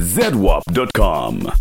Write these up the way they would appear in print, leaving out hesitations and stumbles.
zedwap.com.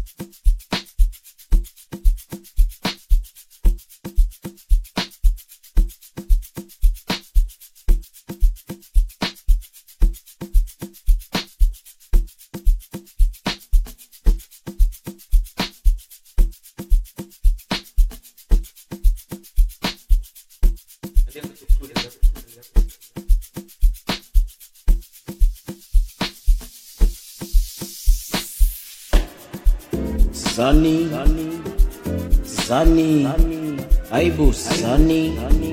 Sunny, Aibu Sunny,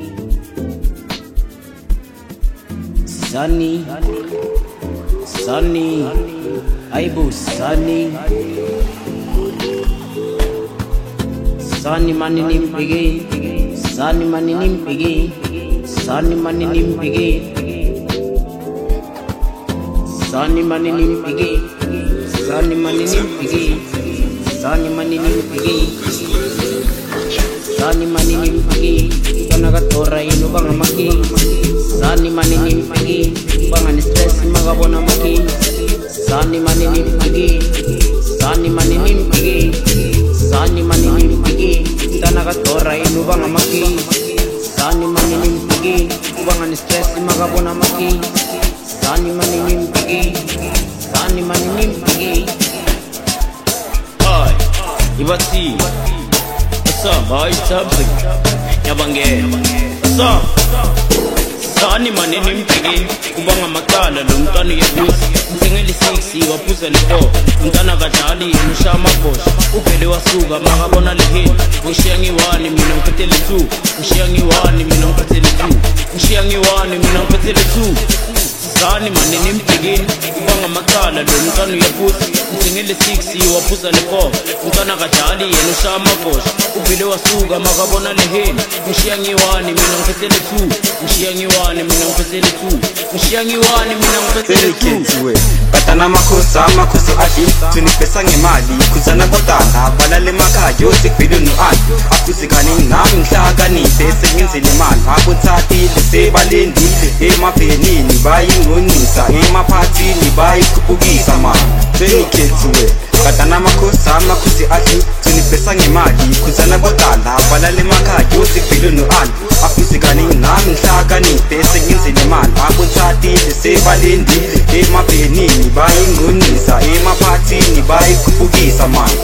Aibu Sunny, Sunny mani nimpigi, Sunny mani nimpigi, Sunny mani nimpigi, Sunny mani nimpigi, Sunny mani nimpigi. Sani mani nimpigi, kana katora ino banga maki. Sani mani nimpigi, banga ni stress magabona maki. Sani mani nimpigi, Sani mani nimpigi, Sani mani nimpigi, kana katora ino banga maki. Sani mani nimpigi, banga ni stress magabona maki. Sani mani nimpigi, Sani mani nimpigi. Ibati, asa boy sabri, yabange, asa. Sani mani nimpigi, kubanga makala lumtani yebusi. Msengeli 6 wapuza lipo, mtana kachali mshama bosh. Upele wasuga magabona lehin, mshiangi wani mina mpetele tu, mshiangi wani mina mpetele tu, mshiangi wani mina mpetele tu. Sani mani nimpigi, kubanga makala lumtani yebusi. Msengeli 6 wapuza lipo, mtana kachali mshama bosh. Upele wasuga magabona lehin, mshiangi wani mina mpetele tu, mshiangi wani mina mpetele tu, mshiangi wani mina mpetele tu. Katana makosa ati tunipesa ngemali kuzana kotala balale makayo sikwido no ati akusikani nami ngihlakanise sengenzile imali abuthathile sebalendile emaphenini bayingonisa emaphathini bayikhuphukisa manje sengikhethiwe. Katana makosa ati tunipesa ngemali kuzana kotala balale makayo sikwido no ati akusikani nami ngihlakanise sengenzile imali abuthathile sebalendile emaphenini bayingonisa emaphathini bayikhuphukisa manje.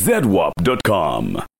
ZWAP.com.